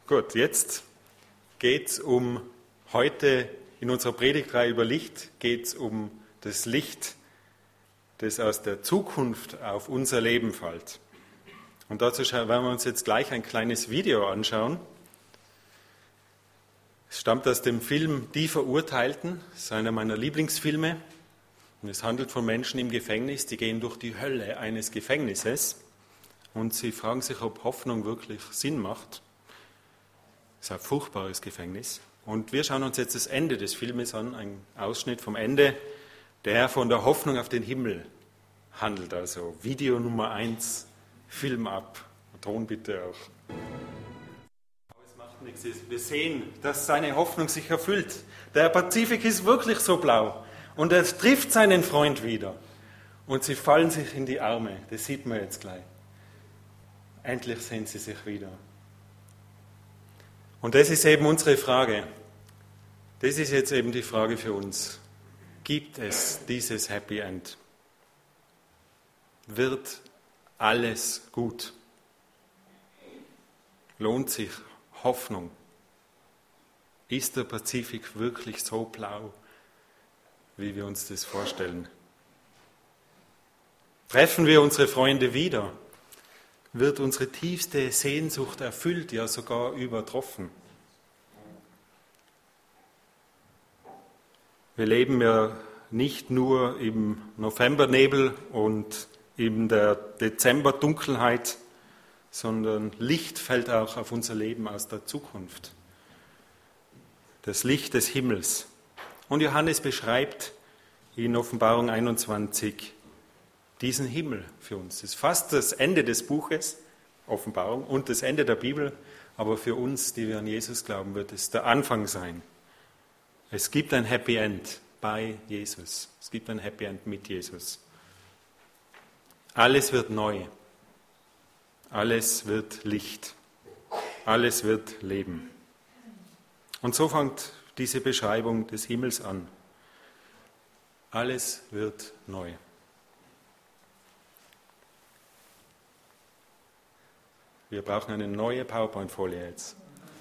Gut, jetzt geht es heute in unserer Predigtreihe über Licht, geht es um das Licht, das aus der Zukunft auf unser Leben fällt. Und dazu werden wir uns jetzt gleich ein kleines Video anschauen. Es stammt aus dem Film Die Verurteilten, das ist einer meiner Lieblingsfilme. Und es handelt von Menschen im Gefängnis, die gehen durch die Hölle eines Gefängnisses und sie fragen sich, ob Hoffnung wirklich Sinn macht. Es ist ein furchtbares Gefängnis. Und wir schauen uns jetzt das Ende des Filmes an, ein Ausschnitt vom Ende, der von der Hoffnung auf den Himmel handelt. Also Video Nummer 1, Film ab. Ton bitte auch. Aber es macht nichts. Wir sehen, dass seine Hoffnung sich erfüllt. Der Pazifik ist wirklich so blau. Und er trifft seinen Freund wieder. Und sie fallen sich in die Arme. Das sieht man jetzt gleich. Endlich sehen sie sich wieder. Und das ist eben unsere Frage. Das ist jetzt eben die Frage für uns. Gibt es dieses Happy End? Wird alles gut? Lohnt sich Hoffnung? Ist der Pazifik wirklich so blau, wie wir uns das vorstellen? Treffen wir unsere Freunde wieder? Wird unsere tiefste Sehnsucht erfüllt, ja sogar übertroffen? Wir leben ja nicht nur im Novembernebel und in der Dezemberdunkelheit, sondern Licht fällt auch auf unser Leben aus der Zukunft. Das Licht des Himmels. Und Johannes beschreibt in Offenbarung 21 diesen Himmel für uns. Das ist fast das Ende des Buches, Offenbarung, und das Ende der Bibel, aber für uns, die wir an Jesus glauben, wird es der Anfang sein. Es gibt ein Happy End bei Jesus. Es gibt ein Happy End mit Jesus. Alles wird neu. Alles wird Licht. Alles wird Leben. Und so fängt diese Beschreibung des Himmels an. Alles wird neu. Wir brauchen eine neue PowerPoint-Folie jetzt.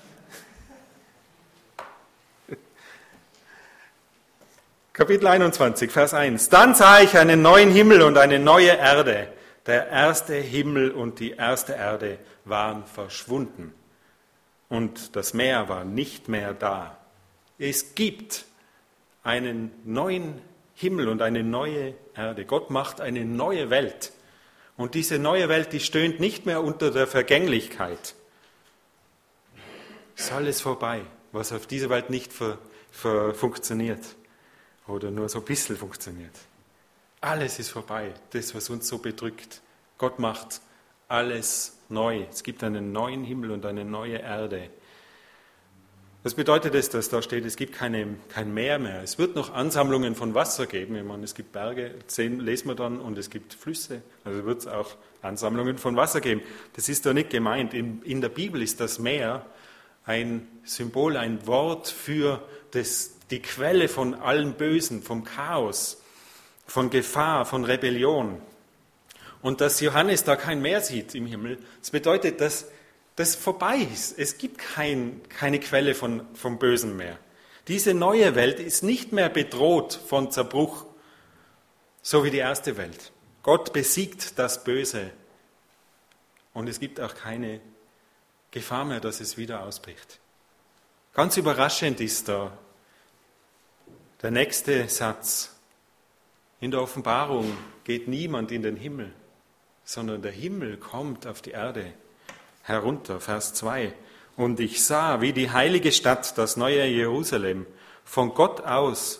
Kapitel 21, Vers 1. Dann sah ich einen neuen Himmel und eine neue Erde. Der erste Himmel und die erste Erde waren verschwunden. Und das Meer war nicht mehr da. Es gibt einen neuen Himmel und eine neue Erde. Gott macht eine neue Welt. Und diese neue Welt, die stöhnt nicht mehr unter der Vergänglichkeit. Es ist alles vorbei, was auf dieser Welt nicht funktioniert oder nur so ein bisschen funktioniert. Alles ist vorbei, das, was uns so bedrückt. Gott macht alles neu. Es gibt einen neuen Himmel und eine neue Erde. Was bedeutet das, dass da steht, es gibt kein Meer mehr? Es wird noch Ansammlungen von Wasser geben. Ich meine, es gibt Berge, lesen wir dann, und es gibt Flüsse. Also wird es auch Ansammlungen von Wasser geben. Das ist da nicht gemeint. In der Bibel ist das Meer ein Symbol, ein Wort für die Quelle von allem Bösen, vom Chaos, von Gefahr, von Rebellion. Und dass Johannes da kein Meer sieht im Himmel, das bedeutet, dass das vorbei ist. Es gibt keine Quelle vom Bösen mehr. Diese neue Welt ist nicht mehr bedroht von Zerbruch, so wie die erste Welt. Gott besiegt das Böse und es gibt auch keine Gefahr mehr, dass es wieder ausbricht. Ganz überraschend ist da der nächste Satz. In der Offenbarung geht niemand in den Himmel, sondern der Himmel kommt auf die Erde herunter, Vers 2. Und ich sah, wie die heilige Stadt, das neue Jerusalem, von Gott aus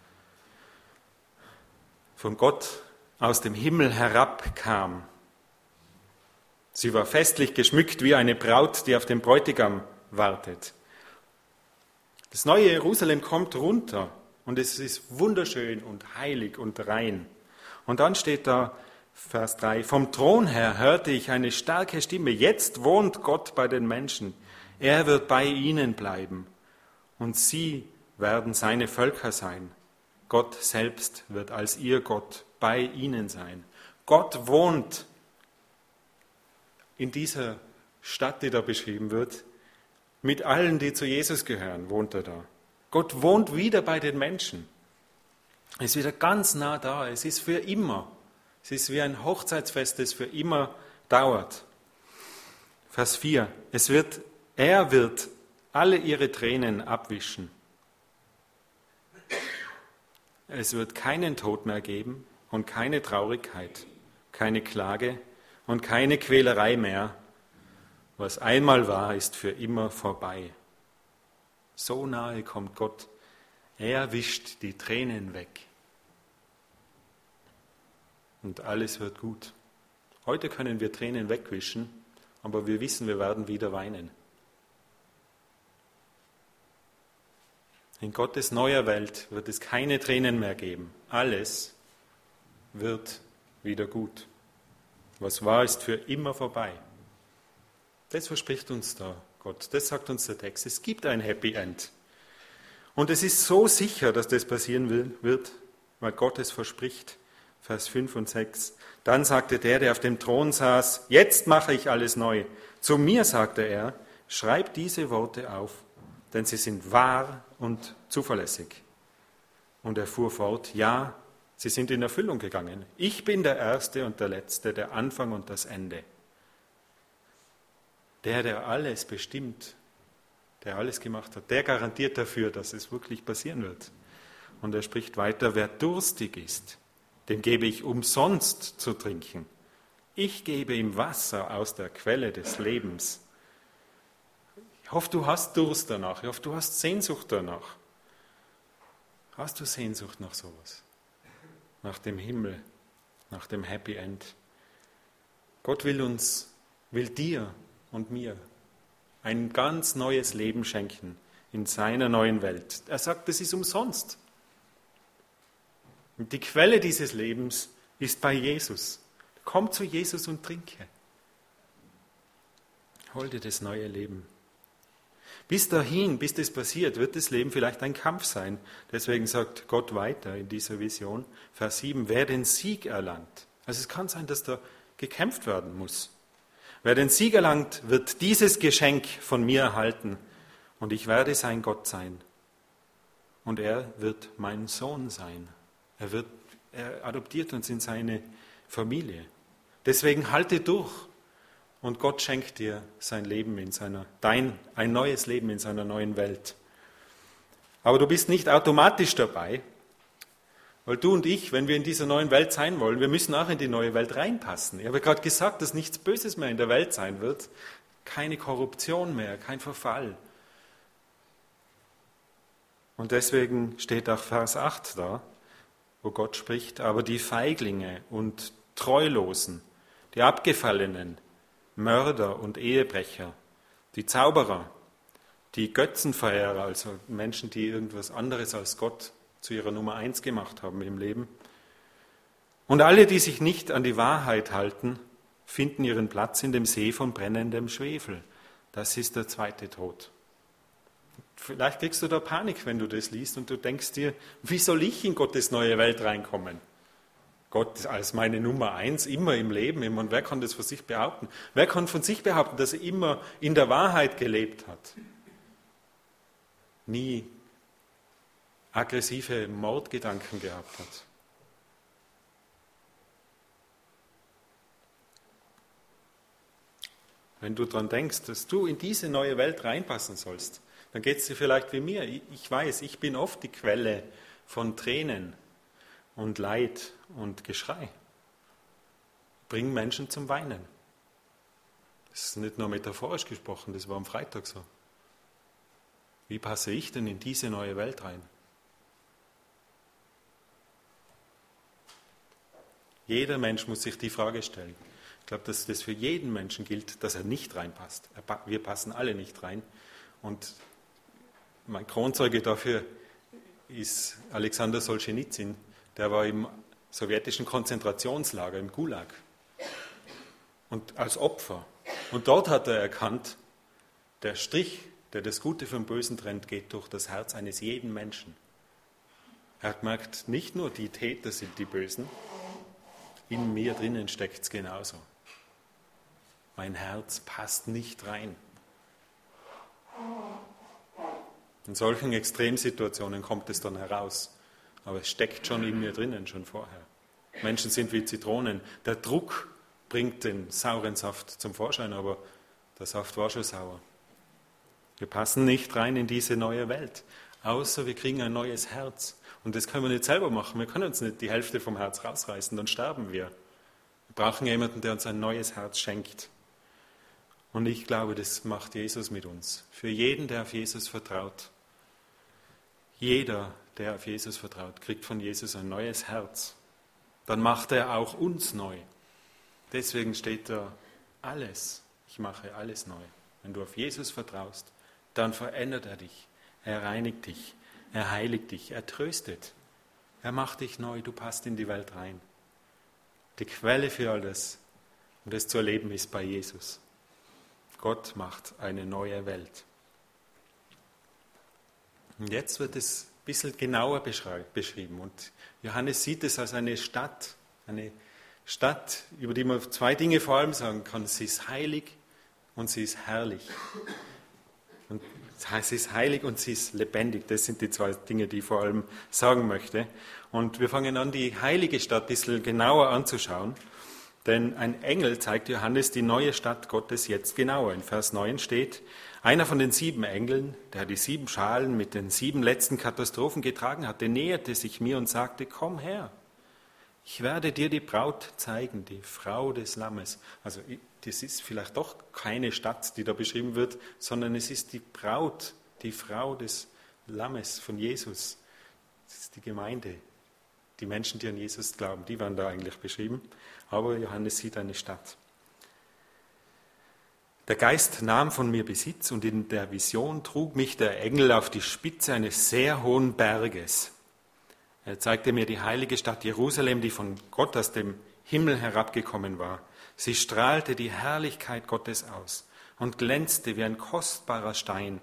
dem Himmel herabkam. Sie war festlich geschmückt wie eine Braut, die auf den Bräutigam wartet. Das neue Jerusalem kommt runter und es ist wunderschön und heilig und rein. Und dann steht da, Vers 3, vom Thron her hörte ich eine starke Stimme. Jetzt wohnt Gott bei den Menschen. Er wird bei ihnen bleiben. Und sie werden seine Völker sein. Gott selbst wird als ihr Gott bei ihnen sein. Gott wohnt in dieser Stadt, die da beschrieben wird, Mit allen, die zu Jesus gehören, wohnt er da. Gott wohnt wieder bei den Menschen. Er ist wieder ganz nah da. Es ist für immer. Es ist wie ein Hochzeitsfest, das für immer dauert. Vers 4. Er wird alle ihre Tränen abwischen. Es wird keinen Tod mehr geben und keine Traurigkeit, keine Klage und keine Quälerei mehr. Was einmal war, ist für immer vorbei. So nahe kommt Gott. Er wischt die Tränen weg. Und alles wird gut. Heute können wir Tränen wegwischen, aber wir wissen, wir werden wieder weinen. In Gottes neuer Welt wird es keine Tränen mehr geben. Alles wird wieder gut. Was war, ist für immer vorbei. Das verspricht uns da Gott. Das sagt uns der Text. Es gibt ein Happy End. Und es ist so sicher, dass das passieren wird, weil Gott es verspricht. Vers 5 und 6. Dann sagte der auf dem Thron saß, jetzt mache ich alles neu. Zu mir sagte er, schreib diese Worte auf, denn sie sind wahr und zuverlässig. Und er fuhr fort, ja, sie sind in Erfüllung gegangen. Ich bin der Erste und der Letzte, der Anfang und das Ende. Der alles bestimmt, der alles gemacht hat, der garantiert dafür, dass es wirklich passieren wird. Und er spricht weiter, wer durstig ist, dem gebe ich umsonst zu trinken. Ich gebe ihm Wasser aus der Quelle des Lebens. Ich hoffe, du hast Durst danach. Ich hoffe, du hast Sehnsucht danach. Hast du Sehnsucht nach sowas? Nach dem Himmel, nach dem Happy End? Gott will dir und mir ein ganz neues Leben schenken in seiner neuen Welt. Er sagt, das ist umsonst. Und die Quelle dieses Lebens ist bei Jesus. Komm zu Jesus und trinke. Hol dir das neue Leben. Bis dahin, bis das passiert, wird das Leben vielleicht ein Kampf sein. Deswegen sagt Gott weiter in dieser Vision, Vers 7, wer den Sieg erlangt. Also es kann sein, dass da gekämpft werden muss. Wer den Sieg erlangt, wird dieses Geschenk von mir erhalten und ich werde sein Gott sein. Und er wird mein Sohn sein. Er adoptiert uns in seine Familie. Deswegen halte durch und Gott schenkt dir sein Leben ein neues Leben in seiner neuen Welt. Aber du bist nicht automatisch dabei, weil du und ich, wenn wir in dieser neuen Welt sein wollen, wir müssen auch in die neue Welt reinpassen. Ich habe gerade gesagt, dass nichts Böses mehr in der Welt sein wird, keine Korruption mehr, kein Verfall. Und deswegen steht auch Vers 8 da, wo Gott spricht, aber die Feiglinge und Treulosen, die Abgefallenen, Mörder und Ehebrecher, die Zauberer, die Götzenverehrer, also Menschen, die irgendwas anderes als Gott zu ihrer Nummer 1 gemacht haben im Leben. Und alle, die sich nicht an die Wahrheit halten, finden ihren Platz in dem See von brennendem Schwefel. Das ist der zweite Tod. Vielleicht kriegst du da Panik, wenn du das liest und du denkst dir, wie soll ich in Gottes neue Welt reinkommen? Gott als meine Nummer 1, immer im Leben. Und wer kann das von sich behaupten? Wer kann von sich behaupten, dass er immer in der Wahrheit gelebt hat? Nie aggressive Mordgedanken gehabt hat. Wenn du daran denkst, dass du in diese neue Welt reinpassen sollst, dann geht es dir vielleicht wie mir. Ich weiß, ich bin oft die Quelle von Tränen und Leid und Geschrei. Bring Menschen zum Weinen. Das ist nicht nur metaphorisch gesprochen, das war am Freitag so. Wie passe ich denn in diese neue Welt rein? Jeder Mensch muss sich die Frage stellen. Ich glaube, dass das für jeden Menschen gilt, dass er nicht reinpasst. Wir passen alle nicht rein. Und mein Kronzeuge dafür ist Alexander Solschenizyn. Der war im sowjetischen Konzentrationslager, im Gulag. Und als Opfer. Und dort hat er erkannt, der Strich, der das Gute vom Bösen trennt, geht durch das Herz eines jeden Menschen. Er hat gemerkt, nicht nur die Täter sind die Bösen, in mir drinnen steckt es genauso. Mein Herz passt nicht rein. In solchen Extremsituationen kommt es dann heraus. Aber es steckt schon in mir drinnen, schon vorher. Menschen sind wie Zitronen. Der Druck bringt den sauren Saft zum Vorschein, aber der Saft war schon sauer. Wir passen nicht rein in diese neue Welt, außer wir kriegen ein neues Herz. Und das können wir nicht selber machen. Wir können uns nicht die Hälfte vom Herz rausreißen, dann sterben wir. Wir brauchen jemanden, der uns ein neues Herz schenkt. Und ich glaube, das macht Jesus mit uns. Für jeden, der auf Jesus vertraut. Jeder, der auf Jesus vertraut, kriegt von Jesus ein neues Herz. Dann macht er auch uns neu. Deswegen steht da alles. Ich mache alles neu. Wenn du auf Jesus vertraust, dann verändert er dich. Er reinigt dich. Er heiligt dich. Er tröstet. Er macht dich neu. Du passt in die Welt rein. Die Quelle für all das, um das zu erleben, ist bei Jesus. Gott macht eine neue Welt. Und jetzt wird es ein bisschen genauer beschrieben. Und Johannes sieht es als eine Stadt, über die man zwei Dinge vor allem sagen kann. Sie ist heilig und sie ist herrlich. Und sie ist heilig und sie ist lebendig. Das sind die zwei Dinge, die ich vor allem sagen möchte. Und wir fangen an, die heilige Stadt ein bisschen genauer anzuschauen. Denn ein Engel zeigt Johannes die neue Stadt Gottes jetzt genauer. In Vers 9 steht, einer von den 7 Engeln, der die 7 Schalen mit den 7 letzten Katastrophen getragen hatte, näherte sich mir und sagte, komm her, ich werde dir die Braut zeigen, die Frau des Lammes. Also das ist vielleicht doch keine Stadt, die da beschrieben wird, sondern es ist die Braut, die Frau des Lammes von Jesus. Das ist die Gemeinde. Die Menschen, die an Jesus glauben, die waren da eigentlich beschrieben. Aber Johannes sieht eine Stadt. Der Geist nahm von mir Besitz und in der Vision trug mich der Engel auf die Spitze eines sehr hohen Berges. Er zeigte mir die heilige Stadt Jerusalem, die von Gott aus dem Himmel herabgekommen war. Sie strahlte die Herrlichkeit Gottes aus und glänzte wie ein kostbarer Stein,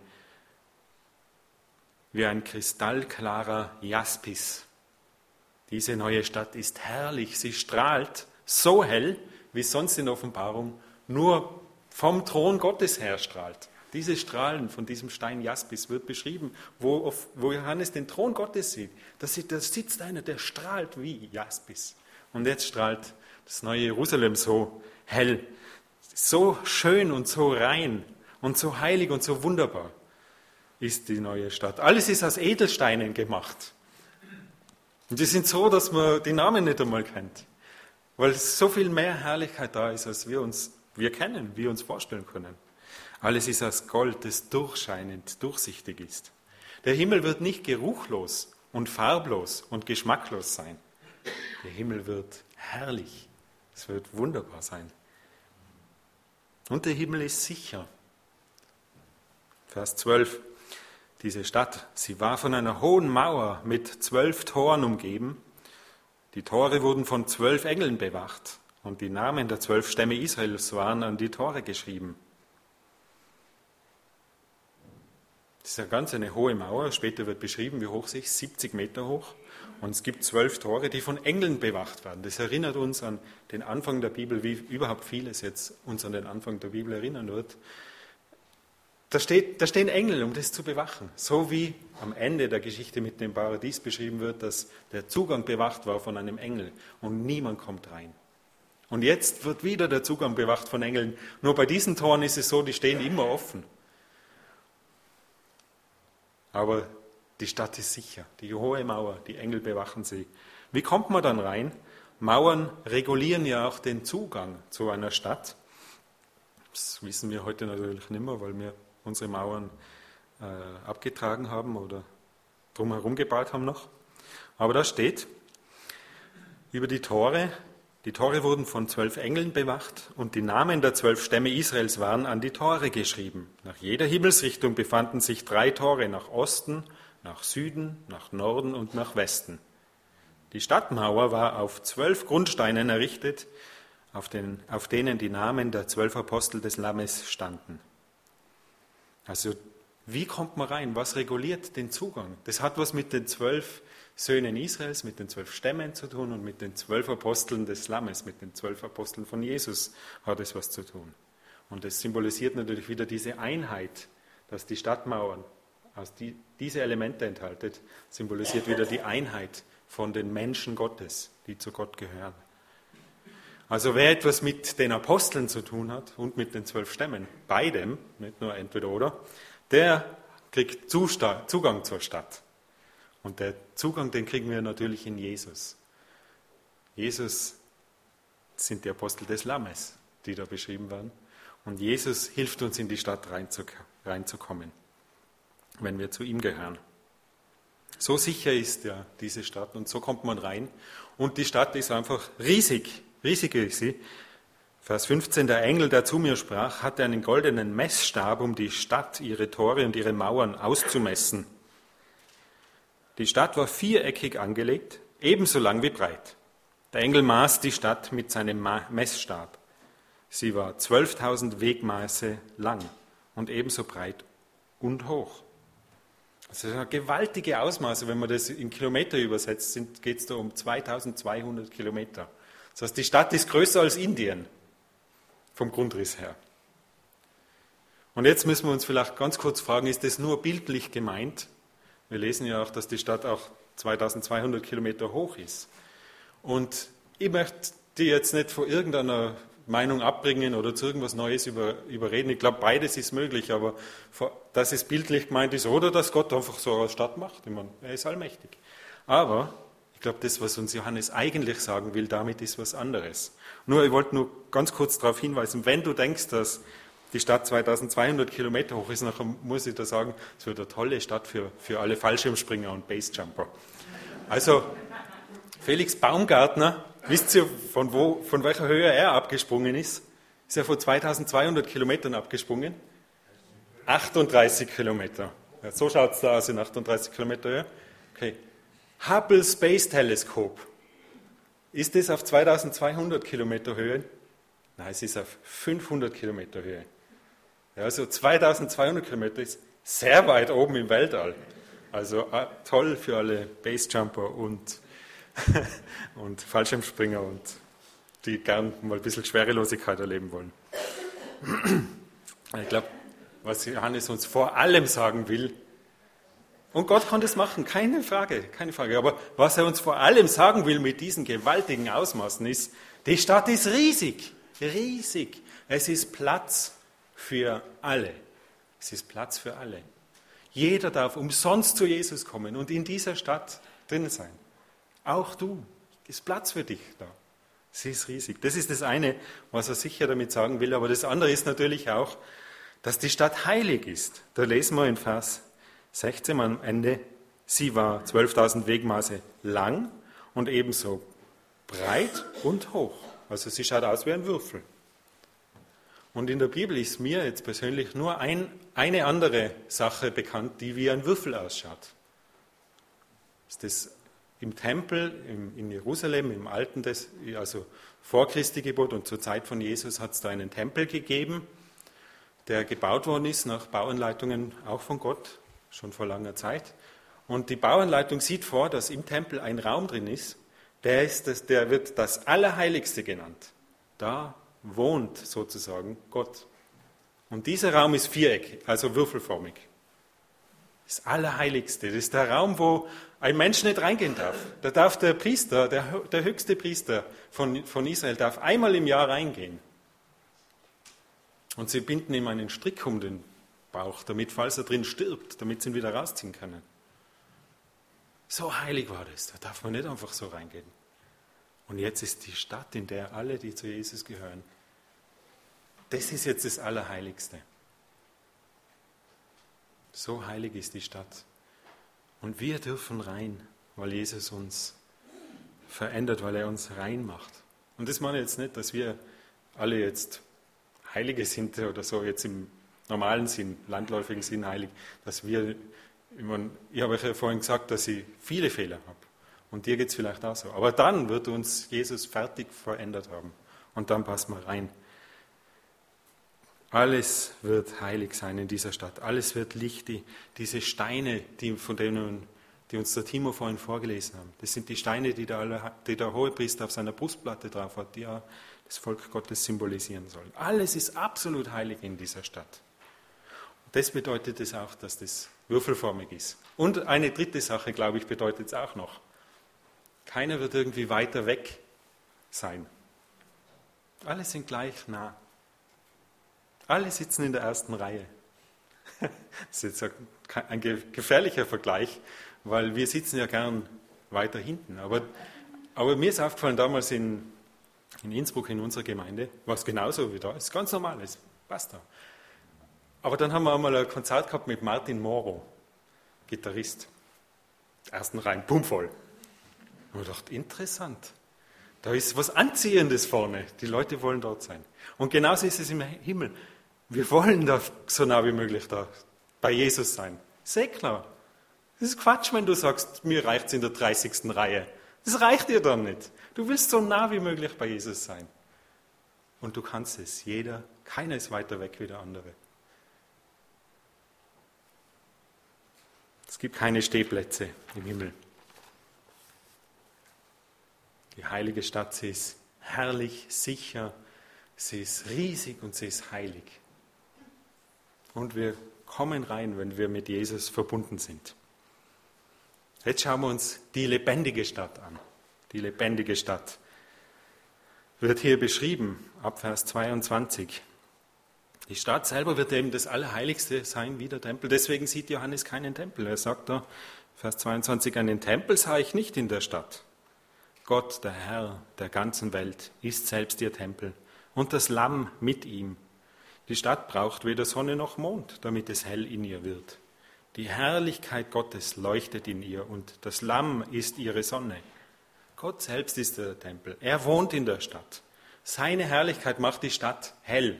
wie ein kristallklarer Jaspis. Diese neue Stadt ist herrlich, sie strahlt so hell, wie sonst in der Offenbarung nur vom Thron Gottes her strahlt. Diese Strahlen von diesem Stein Jaspis wird beschrieben, wo Johannes den Thron Gottes sieht. Da sitzt einer, der strahlt wie Jaspis. Und jetzt strahlt das neue Jerusalem so hell, so schön und so rein und so heilig und so wunderbar ist die neue Stadt. Alles ist aus Edelsteinen gemacht. Und die sind so, dass man die Namen nicht einmal kennt. Weil so viel mehr Herrlichkeit da ist, als wir kennen, wir uns vorstellen können. Alles ist aus Gold, das durchscheinend, durchsichtig ist. Der Himmel wird nicht geruchlos und farblos und geschmacklos sein. Der Himmel wird herrlich. Es wird wunderbar sein. Und der Himmel ist sicher. Vers 12. Diese Stadt, sie war von einer hohen Mauer mit 12 Toren umgeben. Die Tore wurden von 12 Engeln bewacht und die Namen der 12 Stämme Israels waren an die Tore geschrieben. Das ist ja ganz eine hohe Mauer. Später wird beschrieben, wie hoch sie ist, 70 Meter hoch. Und es gibt 12 Tore, die von Engeln bewacht werden. Das erinnert uns an den Anfang der Bibel, wie überhaupt vieles jetzt uns an den Anfang der Bibel erinnern wird. Da stehen Engel, um das zu bewachen. So wie am Ende der Geschichte mit dem Paradies beschrieben wird, dass der Zugang bewacht war von einem Engel und niemand kommt rein. Und jetzt wird wieder der Zugang bewacht von Engeln. Nur bei diesen Toren ist es so, die stehen immer offen. Aber die Stadt ist sicher, die hohe Mauer, die Engel bewachen sie. Wie kommt man dann rein? Mauern regulieren ja auch den Zugang zu einer Stadt. Das wissen wir heute natürlich nicht mehr, weil wir unsere Mauern abgetragen haben oder drumherum gebaut haben noch. Aber da steht über die Tore wurden von 12 Engeln bewacht und die Namen der 12 Stämme Israels waren an die Tore geschrieben. Nach jeder Himmelsrichtung befanden sich 3 Tore, nach Osten, nach Süden, nach Norden und nach Westen. Die Stadtmauer war auf 12 Grundsteinen errichtet, auf denen die Namen der 12 Apostel des Lammes standen. Also, wie kommt man rein? Was reguliert den Zugang? Das hat was mit den 12 Söhnen Israels, mit den 12 Stämmen zu tun und mit den 12 Aposteln des Lammes, mit den 12 Aposteln von Jesus hat es was zu tun. Und das symbolisiert natürlich wieder diese Einheit, dass die Stadtmauern diese Elemente enthalten, symbolisiert wieder die Einheit von den Menschen Gottes, die zu Gott gehören. Also wer etwas mit den Aposteln zu tun hat und mit den 12 Stämmen, beidem, nicht nur entweder oder, der kriegt Zugang zur Stadt. Und der Zugang, den kriegen wir natürlich in Jesus. Jesus sind die Apostel des Lammes, die da beschrieben werden. Und Jesus hilft uns, in die Stadt reinzukommen, wenn wir zu ihm gehören. So sicher ist ja diese Stadt und so kommt man rein. Und die Stadt ist einfach riesig, riesig ist sie. Vers 15, der Engel, der zu mir sprach, hatte einen goldenen Messstab, um die Stadt, ihre Tore und ihre Mauern auszumessen. Die Stadt war viereckig angelegt, ebenso lang wie breit. Der Engel maß die Stadt mit seinem Messstab. Sie war 12.000 Wegmaße lang und ebenso breit und hoch. Das sind gewaltige Ausmaße. Wenn man das in Kilometer übersetzt, geht es da um 2.200 Kilometer. Das heißt, die Stadt ist größer als Indien, vom Grundriss her. Und jetzt müssen wir uns vielleicht ganz kurz fragen, ist das nur bildlich gemeint? Wir lesen ja auch, dass die Stadt auch 2.200 Kilometer hoch ist. Und ich möchte die jetzt nicht von irgendeiner Meinung abbringen oder zu irgendwas Neues überreden. Ich glaube, beides ist möglich, aber dass es bildlich gemeint ist oder dass Gott einfach so eine Stadt macht. Ich meine, er ist allmächtig. Aber ich glaube, das, was uns Johannes eigentlich sagen will, damit ist was anderes. Ich wollte nur ganz kurz darauf hinweisen, wenn du denkst, dass die Stadt 2.200 Kilometer hoch ist, nachher muss ich da sagen, es wird eine tolle Stadt für alle Fallschirmspringer und Basejumper. Also, Felix Baumgartner, wisst ihr, von welcher Höhe er abgesprungen ist? Ist er von 2.200 Kilometern abgesprungen? 38 Kilometer. Ja, so schaut es da aus in 38 Kilometer Höhe. Okay. Hubble Space Telescope. Ist das auf 2.200 Kilometer Höhe? Nein, es ist auf 500 Kilometer Höhe. Ja, also 2.200 Kilometer ist sehr weit oben im Weltall. Also toll für alle Basejumper und Fallschirmspringer und die gern mal ein bisschen Schwerelosigkeit erleben wollen. Ich glaube, was Johannes uns vor allem sagen will, und Gott kann das machen, keine Frage, aber was er uns vor allem sagen will mit diesen gewaltigen Ausmaßen ist, die Stadt ist riesig, riesig. Es ist Platz für alle. Es ist Platz für alle. Jeder darf umsonst zu Jesus kommen und in dieser Stadt drin sein. Auch du, ist Platz für dich da. Sie ist riesig. Das ist das eine, was er sicher damit sagen will. Aber das andere ist natürlich auch, dass die Stadt heilig ist. Da lesen wir in Vers 16 am Ende, sie war 12.000 Wegmaße lang und ebenso breit und hoch. Also sie schaut aus wie ein Würfel. Und in der Bibel ist mir jetzt persönlich nur eine andere Sache bekannt, die wie ein Würfel ausschaut. Das ist das im Tempel in Jerusalem, im Alten, also vor Christi Geburt und zur Zeit von Jesus, hat es da einen Tempel gegeben, der gebaut worden ist nach Bauanleitungen auch von Gott, schon vor langer Zeit. Und die Bauanleitung sieht vor, dass im Tempel ein Raum drin ist, der wird das Allerheiligste genannt. Da wohnt sozusagen Gott. Und dieser Raum ist viereckig, also würfelförmig. Das Allerheiligste, das ist der Raum, wo ein Mensch nicht reingehen darf. Da darf der Priester, der höchste Priester von Israel, darf einmal im Jahr reingehen. Und sie binden ihm einen Strick um den Bauch, damit, falls er drin stirbt, damit sie ihn wieder rausziehen können. So heilig war das, da darf man nicht einfach so reingehen. Und jetzt ist die Stadt, in der alle, die zu Jesus gehören, das ist jetzt das Allerheiligste. So heilig ist die Stadt. Und wir dürfen rein, weil Jesus uns verändert, weil er uns rein macht. Und das meine ich jetzt nicht, dass wir alle jetzt Heilige sind oder so, jetzt im normalen Sinn, landläufigen Sinn heilig, dass wir, ich habe euch ja vorhin gesagt, dass ich viele Fehler habe. Und dir geht es vielleicht auch so. Aber dann wird uns Jesus fertig verändert haben. Und dann passen wir rein. Alles wird heilig sein in dieser Stadt. Alles wird Licht. Diese Steine, die uns der Timo vorhin vorgelesen haben, das sind die Steine, die der Hohepriester auf seiner Brustplatte drauf hat, die ja das Volk Gottes symbolisieren sollen. Alles ist absolut heilig in dieser Stadt. Das bedeutet es auch, dass das würfelförmig ist. Und eine dritte Sache, glaube ich, bedeutet es auch noch. Keiner wird irgendwie weiter weg sein. Alle sind gleich nah. Alle sitzen in der ersten Reihe. Das ist jetzt ein gefährlicher Vergleich, weil wir sitzen ja gern weiter hinten. Aber mir ist aufgefallen, damals in Innsbruck in unserer Gemeinde, war es genauso wie da. Es ist ganz normal, es passt da. Aber dann haben wir einmal ein Konzert gehabt mit Martin Moro, Gitarrist. Ersten Reihen, bummvoll. Und ich dachte, interessant. Da ist was Anziehendes vorne. Die Leute wollen dort sein. Und genauso ist es im Himmel. Wir wollen da so nah wie möglich da bei Jesus sein. Sehr klar. Das ist Quatsch, wenn du sagst, mir reicht es in der 30. Reihe. Das reicht dir dann nicht. Du willst so nah wie möglich bei Jesus sein. Und du kannst es. Keiner ist weiter weg wie der andere. Es gibt keine Stehplätze im Himmel. Die heilige Stadt, sie ist herrlich, sicher, sie ist riesig und sie ist heilig. Und wir kommen rein, wenn wir mit Jesus verbunden sind. Jetzt schauen wir uns die lebendige Stadt an. Die lebendige Stadt wird hier beschrieben, ab Vers 22. Die Stadt selber wird eben das Allerheiligste sein, wie der Tempel. Deswegen sieht Johannes keinen Tempel. Er sagt da, Vers 22, einen Tempel sah ich nicht in der Stadt. Gott, der Herr der ganzen Welt, ist selbst ihr Tempel und das Lamm mit ihm. Die Stadt braucht weder Sonne noch Mond, damit es hell in ihr wird. Die Herrlichkeit Gottes leuchtet in ihr und das Lamm ist ihre Sonne. Gott selbst ist der Tempel. Er wohnt in der Stadt. Seine Herrlichkeit macht die Stadt hell.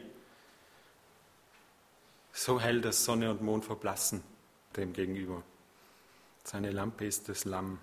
So hell, dass Sonne und Mond verblassen dem gegenüber. Seine Lampe ist das Lamm.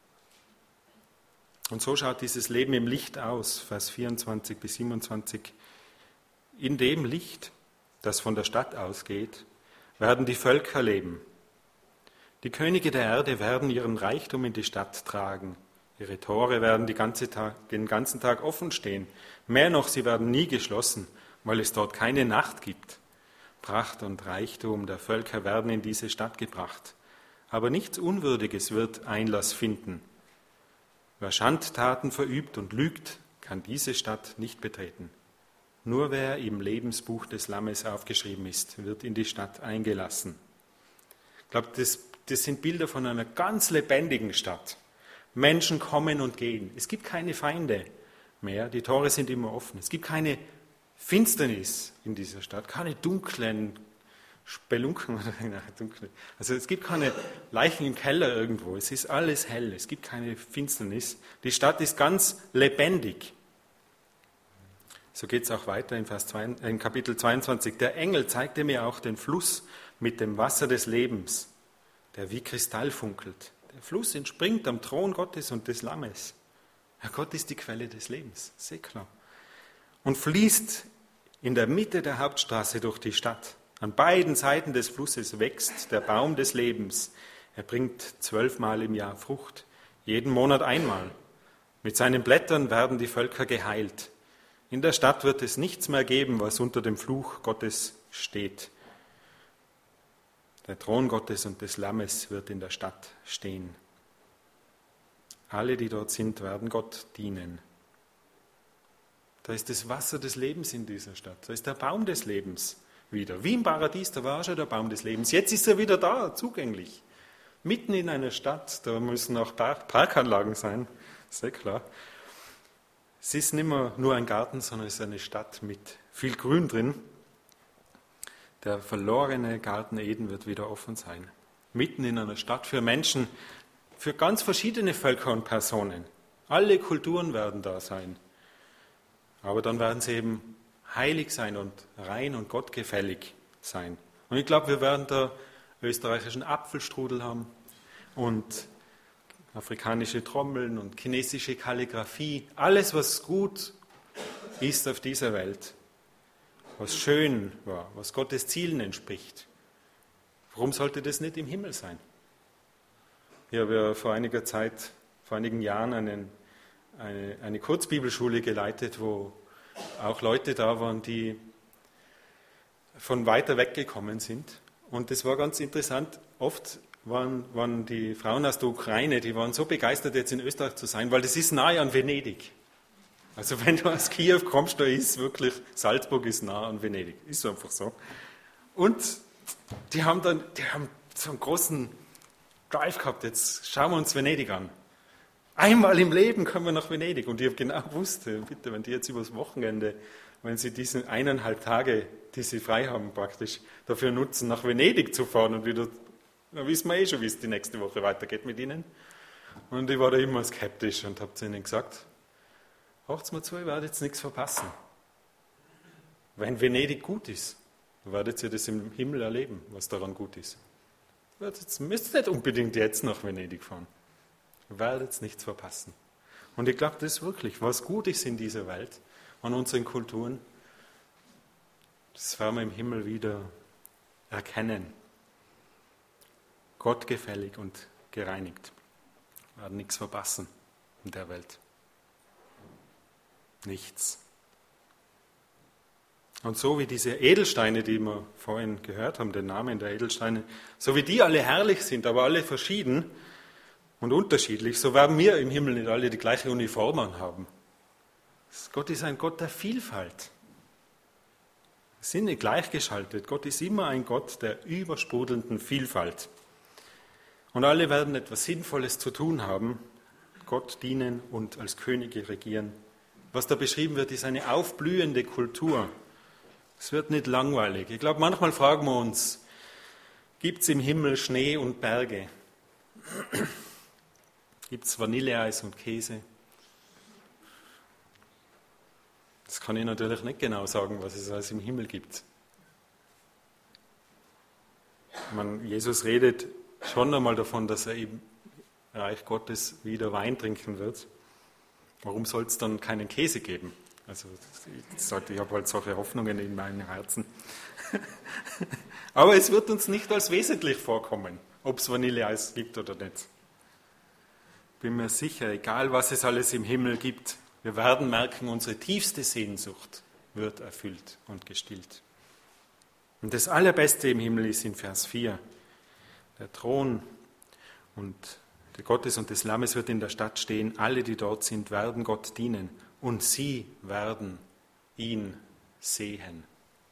Und so schaut dieses Leben im Licht aus, Vers 24 bis 27. In dem Licht, das von der Stadt ausgeht, werden die Völker leben. Die Könige der Erde werden ihren Reichtum in die Stadt tragen. Ihre Tore werden den ganzen Tag offen stehen. Mehr noch, sie werden nie geschlossen, weil es dort keine Nacht gibt. Pracht und Reichtum der Völker werden in diese Stadt gebracht. Aber nichts Unwürdiges wird Einlass finden. Wer Schandtaten verübt und lügt, kann diese Stadt nicht betreten. Nur wer im Lebensbuch des Lammes aufgeschrieben ist, wird in die Stadt eingelassen. Ich glaube, das sind Bilder von einer ganz lebendigen Stadt. Menschen kommen und gehen. Es gibt keine Feinde mehr. Die Tore sind immer offen. Es gibt keine Finsternis in dieser Stadt, keine dunklen Spelunken. Also es gibt keine Leichen im Keller irgendwo. Es ist alles hell. Es gibt keine Finsternis. Die Stadt ist ganz lebendig. So geht es auch weiter in Kapitel 22. Der Engel zeigte mir auch den Fluss mit dem Wasser des Lebens, der wie Kristall funkelt. Der Fluss entspringt am Thron Gottes und des Lammes. Ja, Gott ist die Quelle des Lebens, sehr klar. Und fließt in der Mitte der Hauptstraße durch die Stadt. An beiden Seiten des Flusses wächst der Baum des Lebens. Er bringt 12 Mal im Jahr Frucht, jeden Monat einmal. Mit seinen Blättern werden die Völker geheilt. In der Stadt wird es nichts mehr geben, was unter dem Fluch Gottes steht. Der Thron Gottes und des Lammes wird in der Stadt stehen. Alle, die dort sind, werden Gott dienen. Da ist das Wasser des Lebens in dieser Stadt. Da ist der Baum des Lebens wieder. Wie im Paradies, da war schon der Baum des Lebens. Jetzt ist er wieder da, zugänglich. Mitten in einer Stadt, da müssen auch Parkanlagen sein, sehr klar. Es ist nicht mehr nur ein Garten, sondern es ist eine Stadt mit viel Grün drin. Der verlorene Garten Eden wird wieder offen sein. Mitten in einer Stadt für Menschen, für ganz verschiedene Völker und Personen. Alle Kulturen werden da sein. Aber dann werden sie eben heilig sein und rein und gottgefällig sein. Und ich glaube, wir werden da österreichischen Apfelstrudel haben und afrikanische Trommeln und chinesische Kalligraphie. Alles, was gut ist auf dieser Welt, was schön war, was Gottes Zielen entspricht. Warum sollte das nicht im Himmel sein? Ich habe ja vor einigen Jahren eine Kurzbibelschule geleitet, wo auch Leute da waren, die von weiter weg gekommen sind Und das war ganz interessant. Oft waren die Frauen aus der Ukraine, die waren so begeistert, jetzt in Österreich zu sein, weil das ist nahe an Venedig. Also wenn du aus Kiew kommst, da ist wirklich, Salzburg ist nah an Venedig. Ist einfach so. Und die haben so einen großen Drive gehabt, jetzt schauen wir uns Venedig an. Einmal im Leben kommen wir nach Venedig. Und ich habe genau gewusst, bitte, wenn die jetzt übers Wochenende, wenn sie diese 1,5 Tage, die sie frei haben praktisch, dafür nutzen, nach Venedig zu fahren und wieder, dann wissen wir schon, wie es die nächste Woche weitergeht mit ihnen. Und ich war da immer skeptisch und habe zu ihnen gesagt, hört's mir zu, ihr werdet jetzt nichts verpassen. Wenn Venedig gut ist, dann werdet ihr das im Himmel erleben, was daran gut ist. Ihr müsst nicht unbedingt jetzt nach Venedig fahren. Ihr werdet nichts verpassen. Und ich glaube, das ist wirklich, was gut ist in dieser Welt, an unseren Kulturen, das werden wir im Himmel wieder erkennen. Gottgefällig und gereinigt. Wir werden nichts verpassen in der Welt. Nichts. Und so wie diese Edelsteine, die wir vorhin gehört haben, den Namen der Edelsteine, so wie die alle herrlich sind, aber alle verschieden und unterschiedlich, so werden wir im Himmel nicht alle die gleiche Uniform anhaben. Gott ist ein Gott der Vielfalt. Wir sind nicht gleichgeschaltet. Gott ist immer ein Gott der übersprudelnden Vielfalt. Und alle werden etwas Sinnvolles zu tun haben, Gott dienen und als Könige regieren. Was da beschrieben wird, ist eine aufblühende Kultur. Es wird nicht langweilig. Ich glaube, manchmal fragen wir uns, gibt es im Himmel Schnee und Berge? Gibt es Vanilleeis und Käse? Das kann ich natürlich nicht genau sagen, was es alles im Himmel gibt. Jesus redet schon einmal davon, dass er im Reich Gottes wieder Wein trinken wird. Warum soll es dann keinen Käse geben? Also ich habe halt solche Hoffnungen in meinem Herzen. Aber es wird uns nicht als wesentlich vorkommen, ob es Vanilleeis gibt oder nicht. Bin mir sicher, egal was es alles im Himmel gibt, wir werden merken, unsere tiefste Sehnsucht wird erfüllt und gestillt. Und das Allerbeste im Himmel ist in Vers 4. Der Thron und der Gottes und des Lammes wird in der Stadt stehen. Alle, die dort sind, werden Gott dienen. Und sie werden ihn sehen.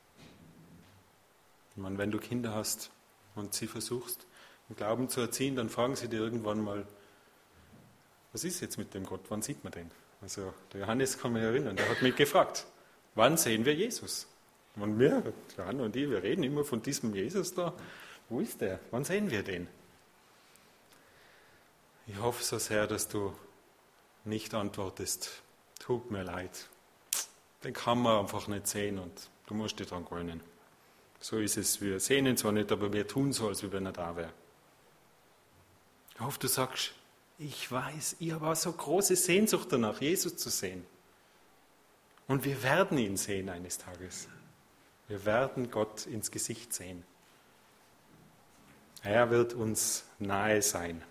Wenn du Kinder hast und sie versuchst, im Glauben zu erziehen, dann fragen sie dir irgendwann mal, was ist jetzt mit dem Gott? Wann sieht man den? Also der Johannes kann mich erinnern, der hat mich gefragt, wann sehen wir Jesus? Und wir, Johannes und ich, wir reden immer von diesem Jesus da. Wo ist der? Wann sehen wir den? Ich hoffe so sehr, dass du nicht antwortest, tut mir leid. Den kann man einfach nicht sehen und du musst dich dran gewöhnen. So ist es, wir sehen ihn zwar nicht, aber wir tun so, als wenn er da wäre. Ich hoffe, du sagst, ich weiß, ich habe auch so große Sehnsucht danach, Jesus zu sehen. Und wir werden ihn sehen eines Tages. Wir werden Gott ins Gesicht sehen. Er wird uns nahe sein.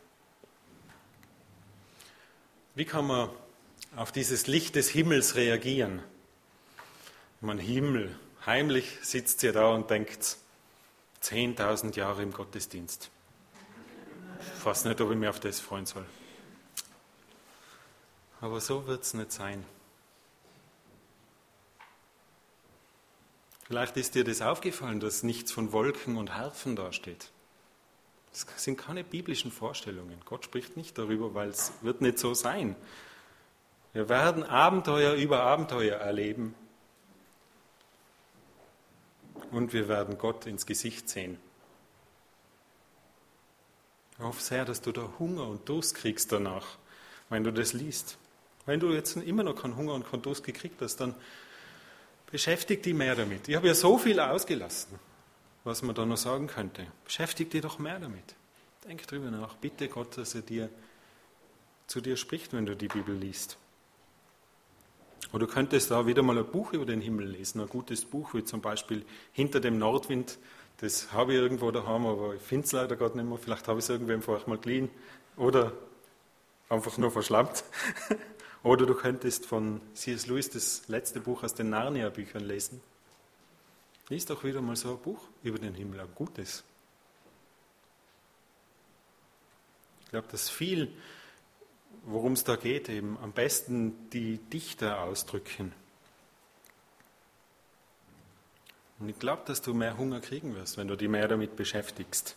Wie kann man auf dieses Licht des Himmels reagieren? Himmel, heimlich sitzt ihr da und denkt, 10.000 Jahre im Gottesdienst. Ich weiß nicht, ob ich mich auf das freuen soll. Aber so wird es nicht sein. Vielleicht ist dir das aufgefallen, dass nichts von Wolken und Harfen dasteht. Das sind keine biblischen Vorstellungen. Gott spricht nicht darüber, weil es wird nicht so sein. Wir werden Abenteuer über Abenteuer erleben und wir werden Gott ins Gesicht sehen. Ich hoffe sehr, dass du da Hunger und Durst kriegst danach, wenn du das liest. Wenn du jetzt immer noch keinen Hunger und keinen Durst gekriegt hast, dann beschäftige dich mehr damit. Ich habe ja so viel ausgelassen, was man da noch sagen könnte. Beschäftige dich doch mehr damit. Denk drüber nach. Bitte Gott, dass er zu dir spricht, wenn du die Bibel liest. Oder du könntest da wieder mal ein Buch über den Himmel lesen, ein gutes Buch, wie zum Beispiel Hinter dem Nordwind. Das habe ich irgendwo daheim, aber ich finde es leider gerade nicht mehr. Vielleicht habe ich es irgendwem von euch mal geliehen oder einfach nur verschlammt. Oder du könntest von C.S. Lewis das letzte Buch aus den Narnia-Büchern lesen. Lies doch wieder mal so ein Buch über den Himmel, ein gutes. glaube, dass viel, worum es da geht, eben am besten die Dichter ausdrücken. Und ich glaube, dass du mehr Hunger kriegen wirst, wenn du dich mehr damit beschäftigst.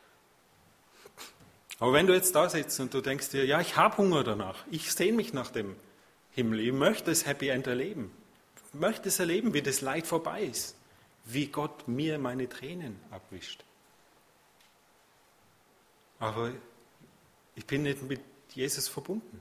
Aber wenn du jetzt da sitzt und du denkst dir, ja, ich habe Hunger danach, ich sehne mich nach dem Himmel, ich möchte das Happy End erleben, ich möchte es erleben, wie das Leid vorbei ist, wie Gott mir meine Tränen abwischt. Aber ich bin nicht mit Jesus verbunden.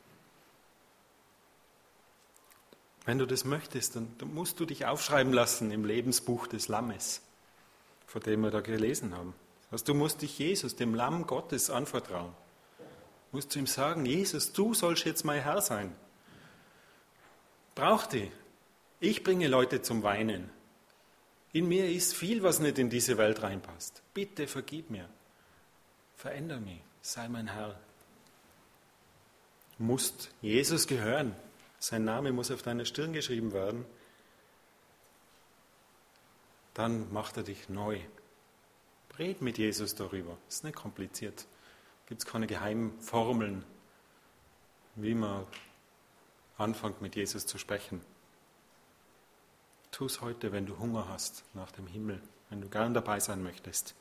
Wenn du das möchtest, dann musst du dich aufschreiben lassen im Lebensbuch des Lammes, von dem wir da gelesen haben. Also du musst dich Jesus, dem Lamm Gottes, anvertrauen. Du musst zu ihm sagen, Jesus, du sollst jetzt mein Herr sein. Brauch dich. Ich bringe Leute zum Weinen. In mir ist viel, was nicht in diese Welt reinpasst. Bitte vergib mir. Veränder mich. Sei mein Herr. Du musst Jesus gehören. Sein Name muss auf deiner Stirn geschrieben werden. Dann macht er dich neu. Red mit Jesus darüber. Das ist nicht kompliziert. Gibt es keine geheimen Formeln, wie man anfängt, mit Jesus zu sprechen. Tu es heute, wenn du Hunger hast nach dem Himmel, wenn du gern dabei sein möchtest.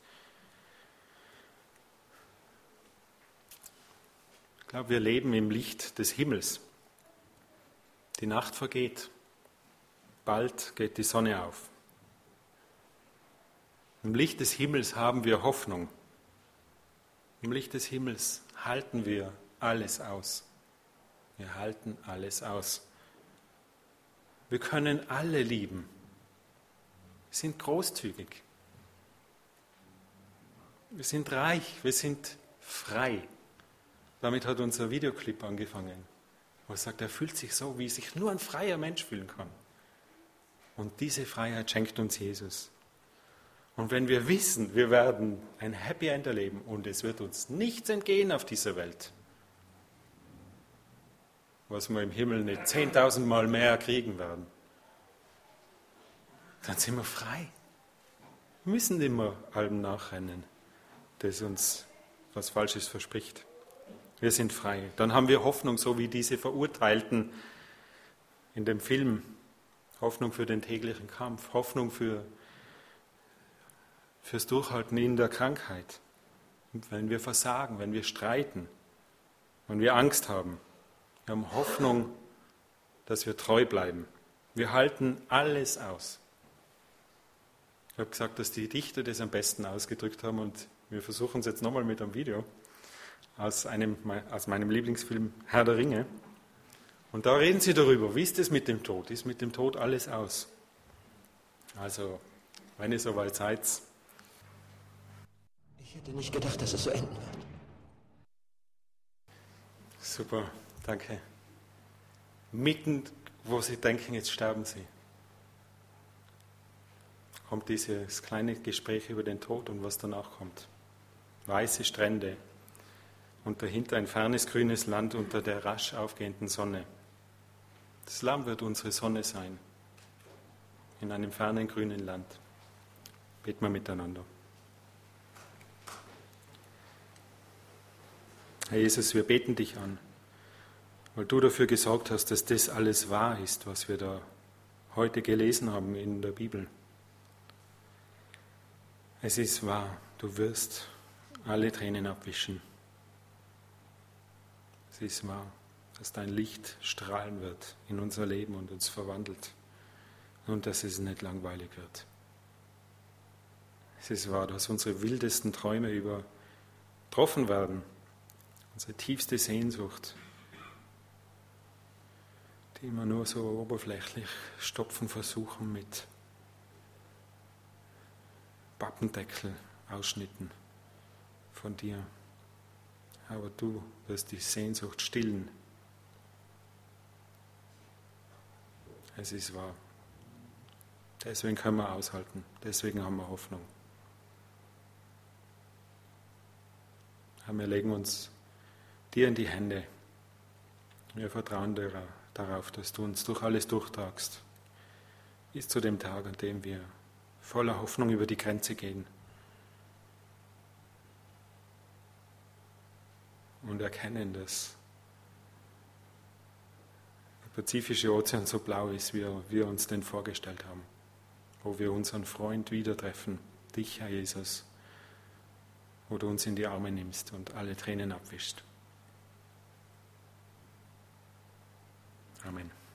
Ich glaube, wir leben im Licht des Himmels. Die Nacht vergeht. Bald geht die Sonne auf. Im Licht des Himmels haben wir Hoffnung. Im Licht des Himmels halten wir alles aus. Wir halten alles aus. Wir können alle lieben. Wir sind großzügig. Wir sind reich. Wir sind frei. Damit hat unser Videoclip angefangen, wo er sagt, er fühlt sich so, wie sich nur ein freier Mensch fühlen kann. Und diese Freiheit schenkt uns Jesus. Und wenn wir wissen, wir werden ein Happy End erleben und es wird uns nichts entgehen auf dieser Welt, was wir im Himmel nicht 10.000 Mal mehr kriegen werden, dann sind wir frei. Wir müssen nicht mehr allem nachrennen, das uns was Falsches verspricht. Wir sind frei. Dann haben wir Hoffnung, so wie diese Verurteilten in dem Film. Hoffnung für den täglichen Kampf, Hoffnung fürs Durchhalten in der Krankheit. Und wenn wir versagen, wenn wir streiten, wenn wir Angst haben. Wir haben Hoffnung, dass wir treu bleiben. Wir halten alles aus. Ich habe gesagt, dass die Dichter das am besten ausgedrückt haben und wir versuchen es jetzt nochmal mit einem Video aus meinem Lieblingsfilm Herr der Ringe. Und da reden sie darüber, wie ist es mit dem Tod? Ist mit dem Tod alles aus? Also, wenn ihr soweit seid. Ich hätte nicht gedacht, dass es so enden wird. Super, danke. Mitten, wo sie denken, jetzt sterben sie, kommt dieses kleine Gespräch über den Tod und was danach kommt. Weiße Strände und dahinter ein fernes grünes Land unter der rasch aufgehenden Sonne. Das Lamm wird unsere Sonne sein, in einem fernen grünen Land. Beten wir miteinander. Herr Jesus, wir beten dich an, weil du dafür gesorgt hast, dass das alles wahr ist, was wir da heute gelesen haben in der Bibel. Es ist wahr, du wirst alle Tränen abwischen. Es ist wahr, dass dein Licht strahlen wird in unser Leben und uns verwandelt und dass es nicht langweilig wird. Es ist wahr, dass unsere wildesten Träume übertroffen werden, unsere tiefste Sehnsucht, die wir nur so oberflächlich stopfen versuchen mit Pappendeckel, Ausschnitten von dir. Aber du wirst die Sehnsucht stillen. Es ist wahr. Deswegen können wir aushalten. Deswegen haben wir Hoffnung. Herr, wir legen uns dir in die Hände. Wir vertrauen darauf, dass du uns durch alles durchtragst. Bis zu dem Tag, an dem wir voller Hoffnung über die Grenze gehen. und erkennen, dass der Pazifische Ozean so blau ist, wie wir uns den vorgestellt haben, wo wir unseren Freund wieder treffen, dich, Herr Jesus, wo du uns in die Arme nimmst und alle Tränen abwischst. Amen.